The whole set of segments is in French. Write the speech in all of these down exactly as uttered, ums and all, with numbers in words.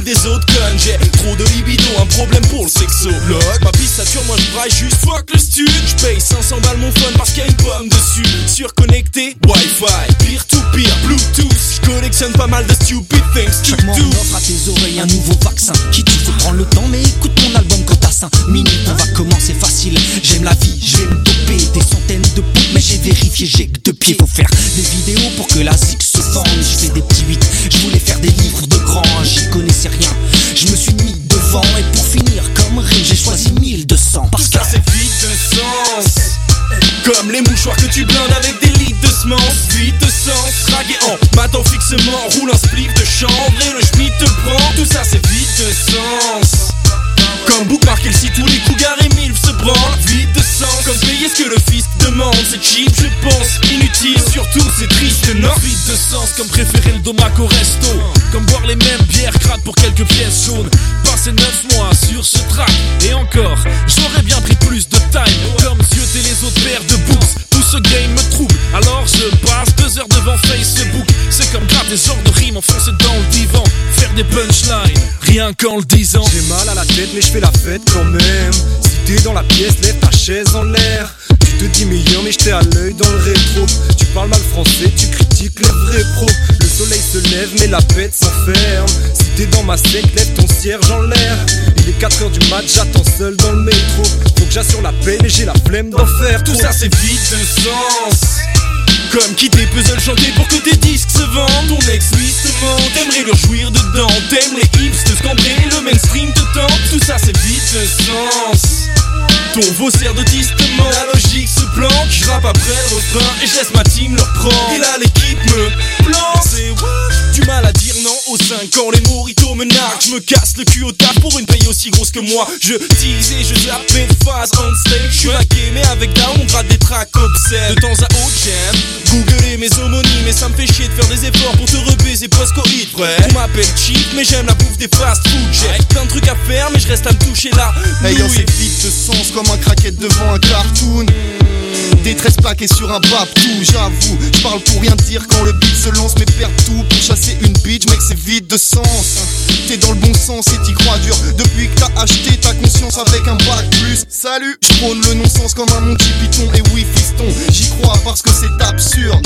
des autres connes. J'ai trop de libido, un problème pour le sexo. Log, ma piste sature, moi je braille juste fuck le stud. J'paye cinq cents balles mon phone parce qu'il y a une pomme dessus. Surconnecté, Wi-Fi, peer-to-peer, Bluetooth. J'collectionne pas mal de stupid things. Chaque mois on offre à tes oreilles un nouveau vaccin. Qui tu faut prendre le temps mais écoute mon album quand t'as cinq minutes. On va commencer facile, j'aime la vie, je vais me doper. Des centaines de pompes mais j'ai vérifié, j'ai que deux pieds. Faut faire des vidéos pour que la zik se vende. Je fais des petits huit, je voulais faire des livres de grands. J'y connaissais rien, je me suis mis devant. Et pour finir comme rime, j'ai choisi mille deux cents. Parce que c'est vide de sens. Comme les mouchoirs que tu blindes avec des litres de semence. Vide de sens, dragué en m'attend fixement. Roule un spliff de chanvre et le schmitt te prend. Tout ça c'est vide de sens. Comme bookmarker le site où les cougars et milf se branlent. Vide de sens, comme payer ce que le fisc demande. C'est cheap, je pense, inutile, surtout c'est triste, non. Vide de sens, comme préférer le domac au resto. Comme boire les mêmes bières crades pour quelques pièces jaunes. Passer neuf mois sur ce track. Et encore, j'aurais bien pris plus de time. Comme zioter les autres paires de books. Tout ce game me trouble, alors je passe deux heures devant Facebook. C'est comme gratter des genres de rimes enfoncées dans le divan. Faire des punchlines, rien qu'en le disant. J'ai mal à la tête mais je fais la fête quand même. Si t'es dans la pièce, lève ta chaise en l'air. Tu te dis meilleur mais j'étais à l'œil dans le rétro. Tu parles mal français, tu critiques les vrais pros. Le soleil se lève mais la fête s'enferme. Si t'es dans ma sec, lève ton cierge en l'air. Il est quatre heures du mat, j'attends seul dans le métro. Faut que j'assure la peine et j'ai la flemme d'en faire. Tout ça c'est vide de sens. Comme quitter puzzle chanter pour que tes disques se vendent. Ton ex lui se ment, t'aimerais le jouir dedans. T'aimes les hips te scander, le mainstream te tente. Tout ça c'est vide de sens. Ton vaussaire de distement, la logique se planque. Je rappe après le refrain et je laisse ma team le reprendre. Et là l'équipe me plante. C'est what? Du mal à dire non aux cinq ans, les moritos me narquent. Je me casse le cul au taf pour une paye aussi grosse que moi. Je tease et je zappe mes phases on stage. Je suis hacké mais avec down on gratte des tracks obscènes. De temps à autre j'aime googler mes homonymes. Et ça me fait chier de faire des efforts pour te rebaiser post-covid. Ouais, on m'appelle cheap mais j'aime la bouffe des fast food. J'ai plein de trucs à faire mais je reste à me toucher là. Hey yo c'est vide de sens comme un craquette devant un cartoon. Détresse plaquée sur un babtou, j'avoue. Je parle pour rien dire quand le beat se lance. Mais perdre tout pour chasser une bitch, mec c'est vide de sens. T'es dans le bon sens et t'y crois dur. Depuis que t'as acheté ta conscience avec un bac plus. Salut, je prône le non-sens comme un Monty Python. Et oui fiston, j'y crois parce que c'est absurde.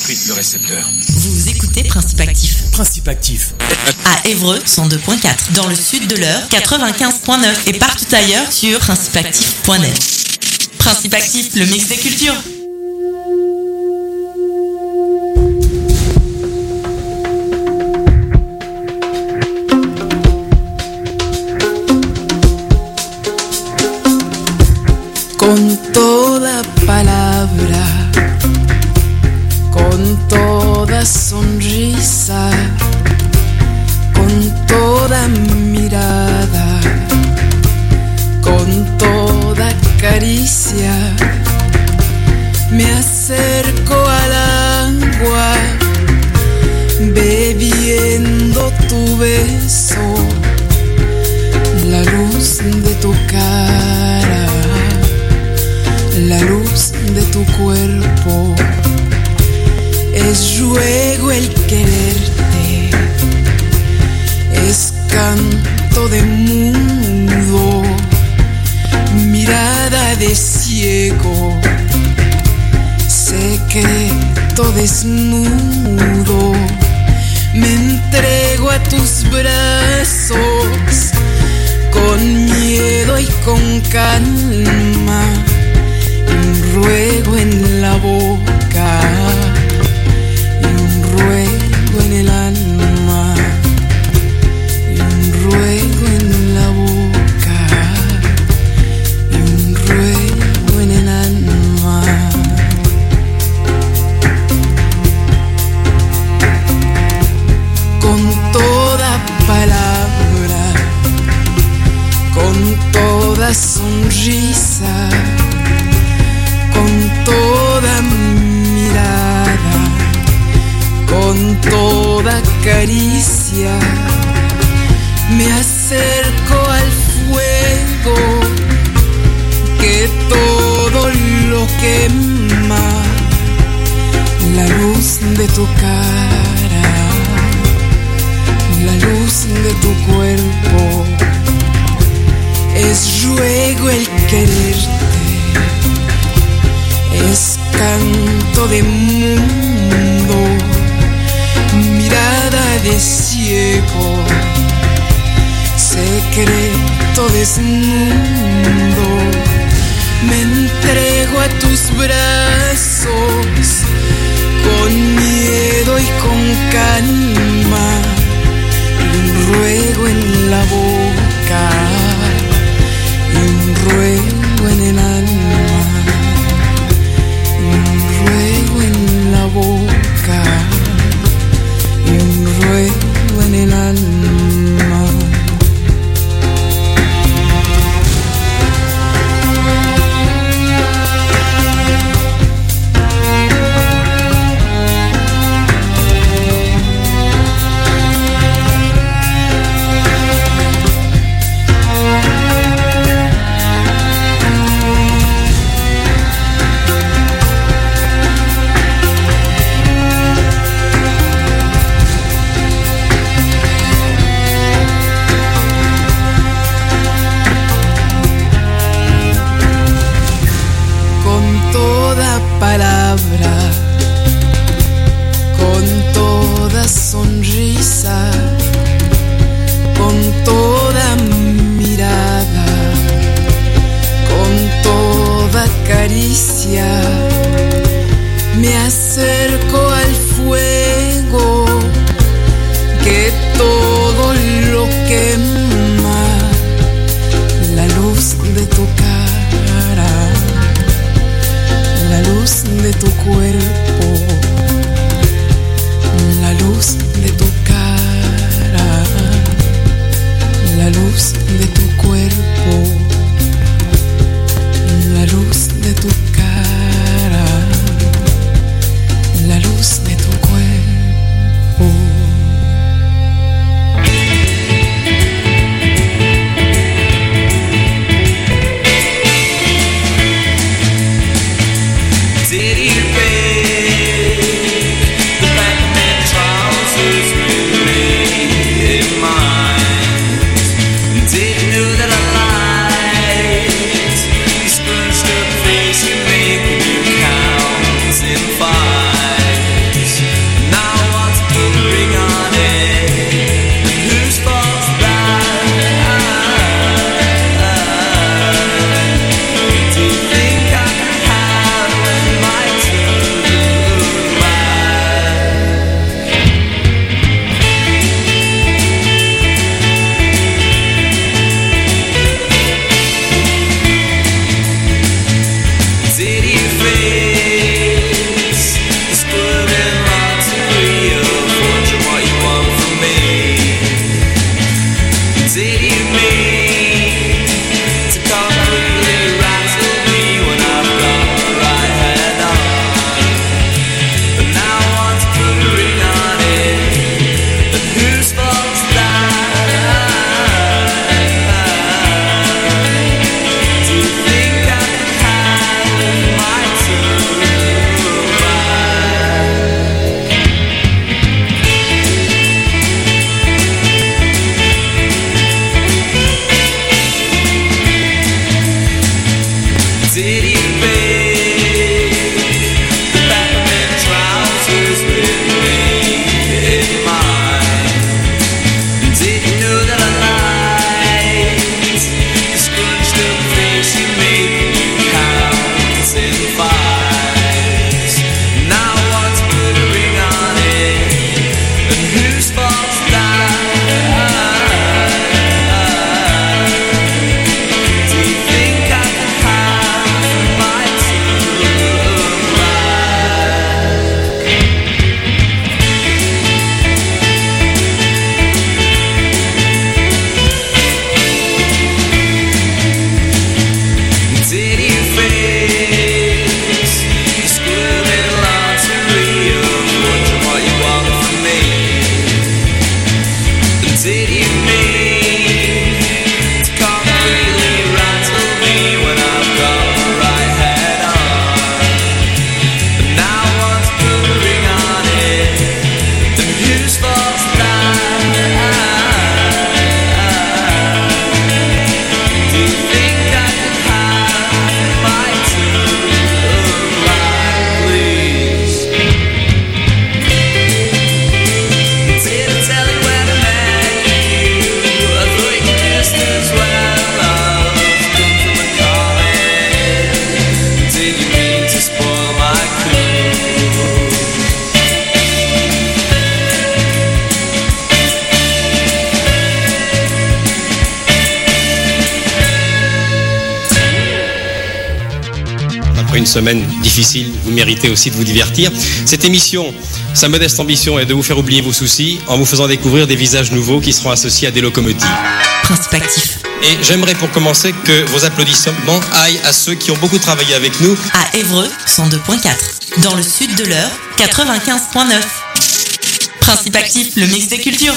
le récepteur. Vous écoutez Principe Actif. Principe Actif. À Évreux, cent deux point quatre. Dans le sud de l'Eure, quatre-vingt-quinze point neuf. Et partout ailleurs sur principe actif point net. Principe Actif, le mix des cultures. Con toda palabra, con toda sonrisa, con toda mirada, con toda caricia, me acerco al agua, bebiendo tu beso, la luz de tu cara, la luz de tu cuerpo, es ruego el quererte, es canto de mudo, mirada de ciego, secreto desnudo, me entrego a tus brazos, con miedo y con calma, un ruego en la boca y un ruego en el alma, y un ruego en la boca y un ruego en el alma. Con toda palabra, con toda sonrisa, con toda mirada, con toda caricia, me acerco al fuego que todo lo quema, la luz de tu cara, la luz de tu cuerpo, es ruego el quererte, es canto de mundo, mirada de ciego, secreto desnudo, me entrego a tus brazos, con miedo y con calma, y un ruego en la boca, y un ruego en el alma, un ruego en la boca y un ruego en el alma. Palabra, con toda sonrisa, con toda mirada, con toda caricia, me acerco al fuego que todo lo quema, la luz de tu cara, la luz de tu cuerpo, la luz de tu cara, la luz de tu cuerpo, la luz de tu cara, la luz de tu cuerpo. Didn't après une semaine difficile, vous méritez aussi de vous divertir. Cette émission, sa modeste ambition est de vous faire oublier vos soucis en vous faisant découvrir des visages nouveaux qui seront associés à des locomotives. Principe actif. Et j'aimerais pour commencer que vos applaudissements aillent à ceux qui ont beaucoup travaillé avec nous. À Évreux, cent deux virgule quatre. Dans le sud de l'Eure, quatre-vingt-quinze virgule neuf. Principe actif, le mix des cultures.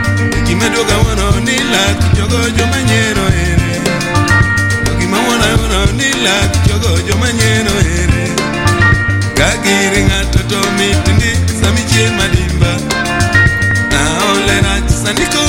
Kimedoga wano nila kijogo joma nyero ere. Gima wana na niko